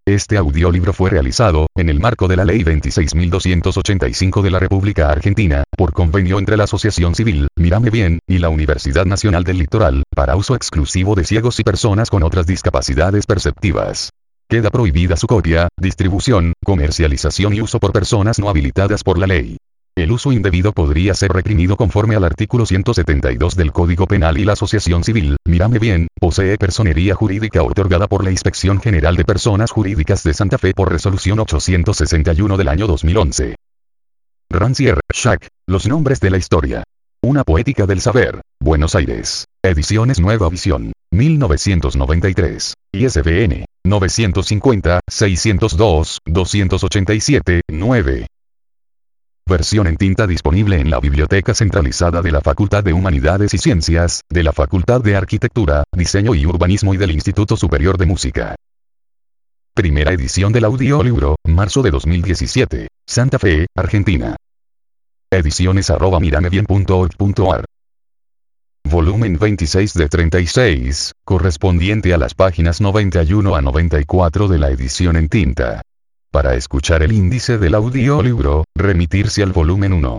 Este audiolibro fue realizado, en el marco de la Ley 26.285 de la República Argentina, por convenio entre la Asociación Civil, Mírame Bien, y la Universidad Nacional del Litoral, para uso exclusivo de ciegos y personas con otras discapacidades perceptivas. Queda prohibida su copia, distribución, comercialización y uso por personas no habilitadas por la ley. El uso indebido podría ser reprimido conforme al artículo 172 del Código Penal y la Asociación Civil, Mírame Bien, posee personería jurídica otorgada por la Inspección General de Personas Jurídicas de Santa Fe por resolución 861 del año 2011. Rancière, Jacques, Los nombres de la historia. Una poética del saber, Buenos Aires. Ediciones Nueva Visión. 1993. ISBN 950-602-287-9. Versión en tinta disponible en la Biblioteca Centralizada de la Facultad de Humanidades y Ciencias, de la Facultad de Arquitectura, Diseño y Urbanismo y del Instituto Superior de Música. Primera edición del audiolibro, marzo de 2017. Santa Fe, Argentina. Ediciones @miramebien.org.ar. Volumen 26 de 36, correspondiente a las páginas 91 a 94 de la edición en tinta. Para escuchar el índice del audiolibro, remitirse al volumen 1.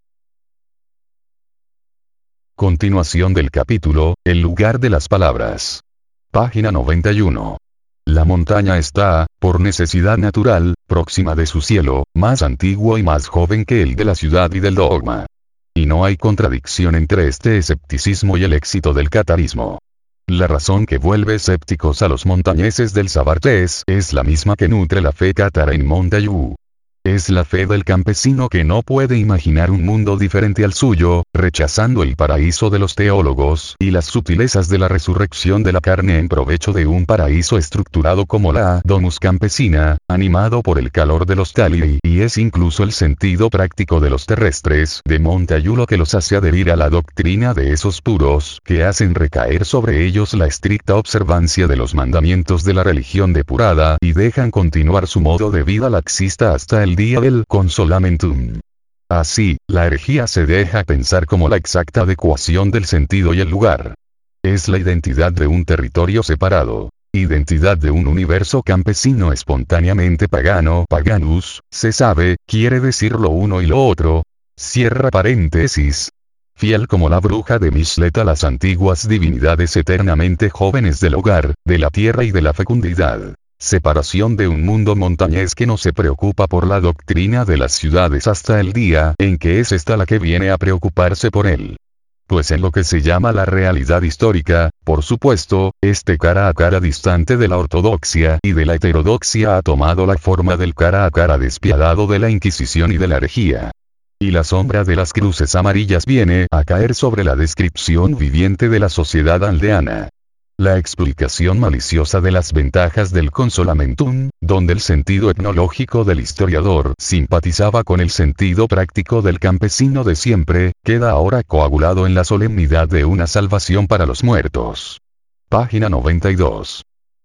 Continuación del capítulo, El lugar de las palabras. Página 91. La montaña está, por necesidad natural, próxima de su cielo, más antiguo y más joven que el de la ciudad y del dogma. Y no hay contradicción entre este escepticismo y el éxito del catarismo. La razón que vuelve escépticos a los montañeses del Sabartés es la misma que nutre la fe cátara en Montaillou. Es la fe del campesino que no puede imaginar un mundo diferente al suyo, rechazando el paraíso de los teólogos y las sutilezas de la resurrección de la carne en provecho de un paraíso estructurado como la domus campesina, animado por el calor de los talii, y es incluso el sentido práctico de los terrestres de Montaillou lo que los hace adherir a la doctrina de esos puros que hacen recaer sobre ellos la estricta observancia de los mandamientos de la religión depurada y dejan continuar su modo de vida laxista hasta el día del consolamentum. Así, la herejía se deja pensar como la exacta adecuación del sentido y el lugar. Es la identidad de un territorio separado. Identidad de un universo campesino espontáneamente pagano, paganus, se sabe, quiere decir lo uno y lo otro. Cierra paréntesis. Fiel como la bruja de Michelet a las antiguas divinidades eternamente jóvenes del hogar, de la tierra y de la fecundidad. Separación de un mundo montañés que no se preocupa por la doctrina de las ciudades hasta el día en que es esta la que viene a preocuparse por él. Pues en lo que se llama la realidad histórica, por supuesto, este cara a cara distante de la ortodoxia y de la heterodoxia ha tomado la forma del cara a cara despiadado de la Inquisición y de la herejía. Y la sombra de las cruces amarillas viene a caer sobre la descripción viviente de la sociedad aldeana. La explicación maliciosa de las ventajas del consolamentum, donde el sentido etnológico del historiador simpatizaba con el sentido práctico del campesino de siempre, queda ahora coagulado en la solemnidad de una salvación para los muertos. Página 92.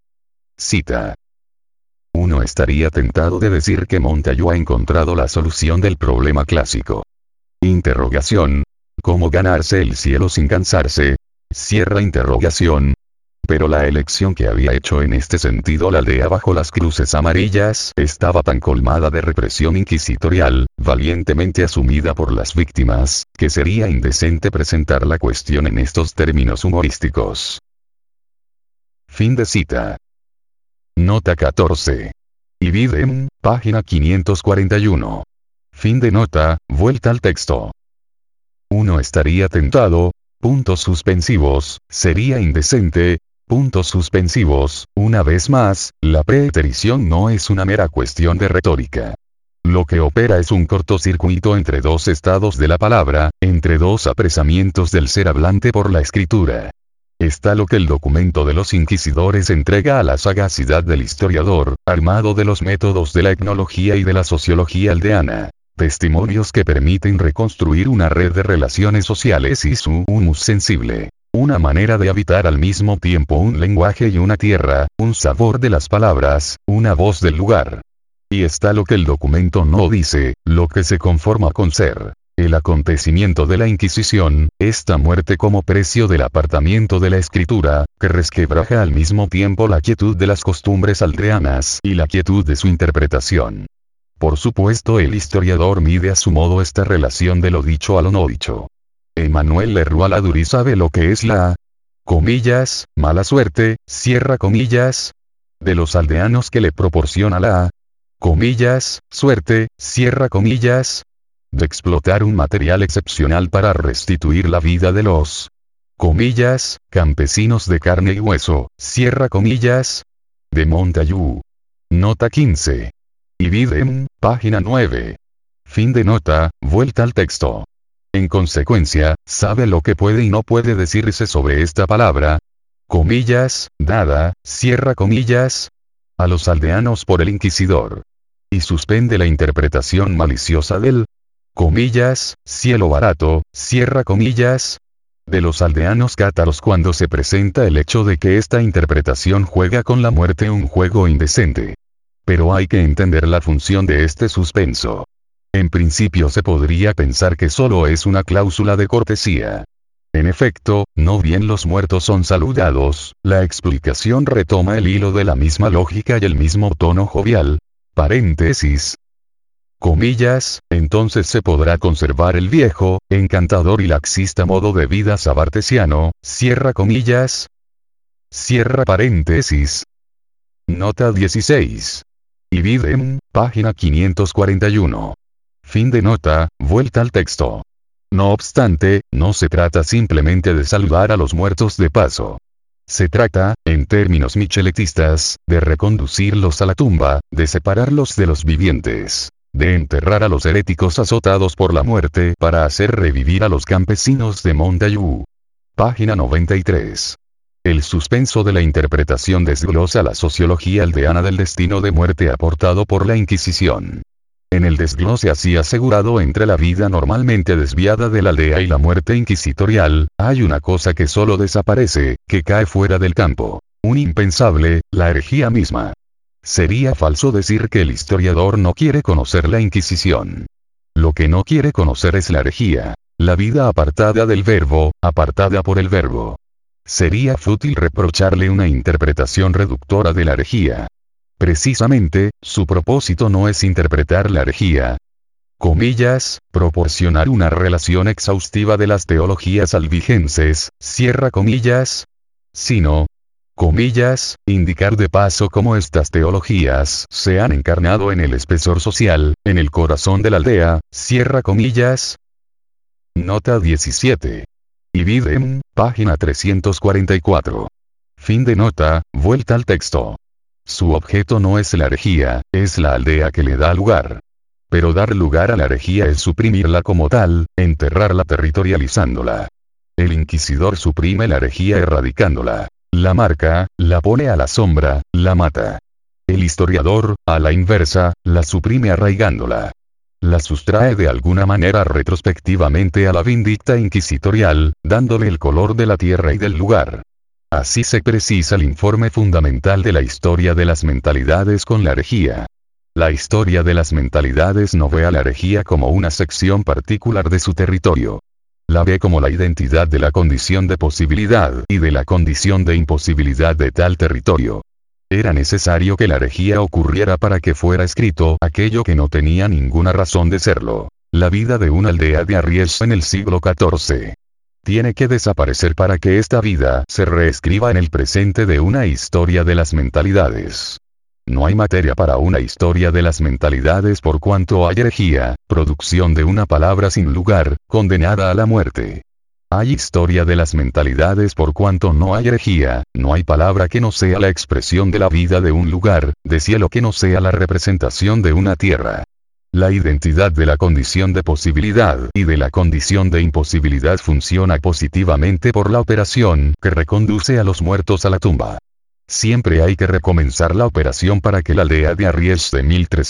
Cita. Uno estaría tentado de decir que Montaillou ha encontrado la solución del problema clásico. Interrogación. ¿Cómo ganarse el cielo sin cansarse? Cierra interrogación. Pero la elección que había hecho en este sentido la aldea bajo las cruces amarillas estaba tan colmada de represión inquisitorial, valientemente asumida por las víctimas, que sería indecente presentar la cuestión en estos términos humorísticos. Fin de cita. Nota 14. Ibidem, página 541. Fin de nota, vuelta al texto. Uno estaría tentado, puntos suspensivos, sería indecente, puntos suspensivos, una vez más, la preterición no es una mera cuestión de retórica. Lo que opera es un cortocircuito entre dos estados de la palabra, entre dos apresamientos del ser hablante por la escritura. Está lo que el documento de los inquisidores entrega a la sagacidad del historiador, armado de los métodos de la etnología y de la sociología aldeana. Testimonios que permiten reconstruir una red de relaciones sociales y su humus sensible. Una manera de habitar al mismo tiempo un lenguaje y una tierra, un sabor de las palabras, una voz del lugar. Y está lo que el documento no dice, lo que se conforma con ser. El acontecimiento de la Inquisición, esta muerte como precio del apartamiento de la escritura, que resquebraja al mismo tiempo la quietud de las costumbres aldeanas y la quietud de su interpretación. Por supuesto, el historiador mide a su modo esta relación de lo dicho a lo no dicho. Emmanuel Leroy Ladurie sabe lo que es la comillas, mala suerte, cierra comillas, de los aldeanos que le proporciona la comillas, suerte, cierra comillas, de explotar un material excepcional para restituir la vida de los comillas, campesinos de carne y hueso, cierra comillas, de Montagu. Nota 15. Ibidem, página 9. Fin de nota, vuelta al texto. En consecuencia, sabe lo que puede y no puede decirse sobre esta palabra, comillas, dada, cierra comillas, a los aldeanos por el inquisidor. Y suspende la interpretación maliciosa del, comillas, cielo barato, cierra comillas, de los aldeanos cátaros cuando se presenta el hecho de que esta interpretación juega con la muerte un juego indecente. Pero hay que entender la función de este suspenso. En principio se podría pensar que solo es una cláusula de cortesía. En efecto, no bien los muertos son saludados, la explicación retoma el hilo de la misma lógica y el mismo tono jovial. Paréntesis. Comillas, entonces se podrá conservar el viejo, encantador y laxista modo de vida sabartesiano, cierra comillas. Cierra paréntesis. Nota 16. Ibidem, página 541. Fin de nota, vuelta al texto. No obstante, no se trata simplemente de saludar a los muertos de paso. Se trata, en términos micheletistas, de reconducirlos a la tumba, de separarlos de los vivientes, de enterrar a los heréticos azotados por la muerte para hacer revivir a los campesinos de Montagu. Página 93. El suspenso de la interpretación desglosa la sociología aldeana del destino de muerte aportado por la Inquisición. En el desglose así asegurado entre la vida normalmente desviada de la aldea y la muerte inquisitorial, hay una cosa que solo desaparece, que cae fuera del campo. Un impensable, la herejía misma. Sería falso decir que el historiador no quiere conocer la Inquisición. Lo que no quiere conocer es la herejía, la vida apartada del verbo, apartada por el verbo. Sería fútil reprocharle una interpretación reductora de la herejía. Precisamente, su propósito no es interpretar la herejía, comillas, proporcionar una relación exhaustiva de las teologías albigenses, cierra comillas, sino, comillas, indicar de paso cómo estas teologías se han encarnado en el espesor social, en el corazón de la aldea, cierra comillas. Nota 17. Ibidem, página 344. Fin de nota, vuelta al texto. Su objeto no es la herejía, es la aldea que le da lugar. Pero dar lugar a la herejía es suprimirla como tal, enterrarla territorializándola. El inquisidor suprime la herejía erradicándola. La marca, la pone a la sombra, la mata. El historiador, a la inversa, la suprime arraigándola. La sustrae de alguna manera retrospectivamente a la vindicta inquisitorial, dándole el color de la tierra y del lugar. Así se precisa el informe fundamental de la historia de las mentalidades con la herejía. La historia de las mentalidades no ve a la herejía como una sección particular de su territorio. La ve como la identidad de la condición de posibilidad y de la condición de imposibilidad de tal territorio. Era necesario que la herejía ocurriera para que fuera escrito aquello que no tenía ninguna razón de serlo. La vida de una aldea de Arries en el siglo XIV. Tiene que desaparecer para que esta vida se reescriba en el presente de una historia de las mentalidades. No hay materia para una historia de las mentalidades por cuanto hay herejía, producción de una palabra sin lugar, condenada a la muerte. Hay historia de las mentalidades por cuanto no hay herejía, no hay palabra que no sea la expresión de la vida de un lugar, de cielo que no sea la representación de una tierra. La identidad de la condición de posibilidad y de la condición de imposibilidad funciona positivamente por la operación que reconduce a los muertos a la tumba. Siempre hay que recomenzar la operación para que la aldea de Arries de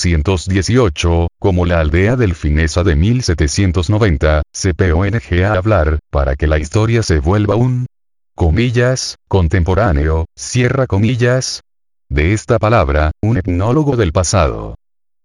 1318, como la aldea delfinesa de 1790, se ponga a hablar, para que la historia se vuelva un, comillas, contemporáneo, cierra comillas, de esta palabra, un etnólogo del pasado.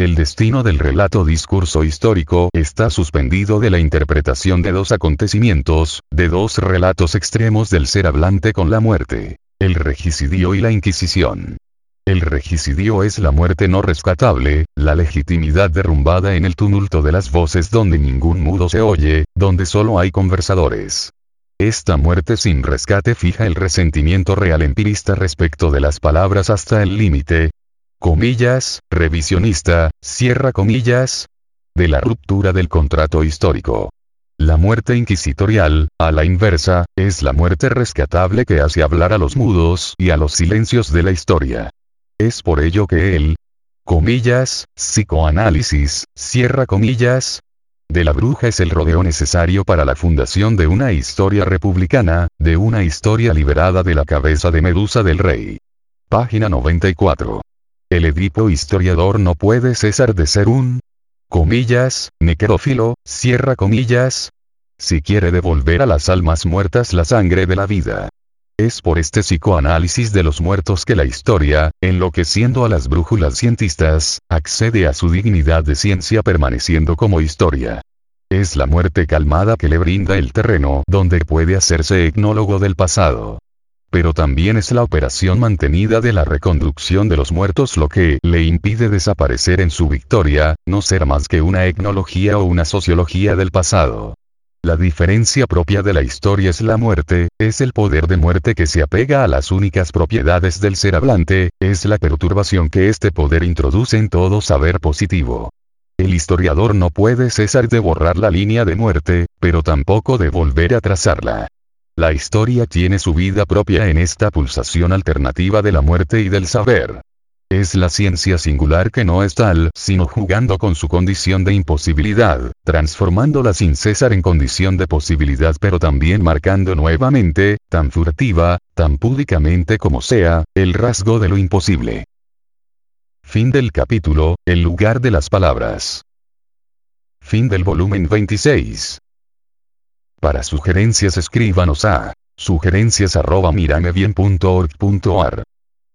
El destino del relato discurso histórico está suspendido de la interpretación de dos acontecimientos, de dos relatos extremos del ser hablante con la muerte: el regicidio y la Inquisición. El regicidio es la muerte no rescatable, la legitimidad derrumbada en el tumulto de las voces donde ningún mudo se oye, donde solo hay conversadores. Esta muerte sin rescate fija el resentimiento real empirista respecto de las palabras hasta el límite, comillas, revisionista, cierra comillas, de la ruptura del contrato histórico. La muerte inquisitorial, a la inversa, es la muerte rescatable que hace hablar a los mudos y a los silencios de la historia. Es por ello que el, comillas, psicoanálisis, cierra comillas, de la bruja es el rodeo necesario para la fundación de una historia republicana, de una historia liberada de la cabeza de Medusa del rey. Página 94. El Edipo historiador no puede cesar de ser un, comillas, necrófilo, cierra comillas, si quiere devolver a las almas muertas la sangre de la vida. Es por este psicoanálisis de los muertos que la historia, enloqueciendo a las brújulas cientistas, accede a su dignidad de ciencia permaneciendo como historia. Es la muerte calmada que le brinda el terreno donde puede hacerse etnólogo del pasado. Pero también es la operación mantenida de la reconducción de los muertos lo que le impide desaparecer en su victoria, no ser más que una etnología o una sociología del pasado. La diferencia propia de la historia es la muerte, es el poder de muerte que se apega a las únicas propiedades del ser hablante, es la perturbación que este poder introduce en todo saber positivo. El historiador no puede cesar de borrar la línea de muerte, pero tampoco de volver a trazarla. La historia tiene su vida propia en esta pulsación alternativa de la muerte y del saber. Es la ciencia singular que no es tal, sino jugando con su condición de imposibilidad, transformándola sin cesar en condición de posibilidad pero también marcando nuevamente, tan furtiva, tan púdicamente como sea, el rasgo de lo imposible. Fin del capítulo, el lugar de las palabras. Fin del volumen 26. Para sugerencias escríbanos a sugerencias@miramebien.org.ar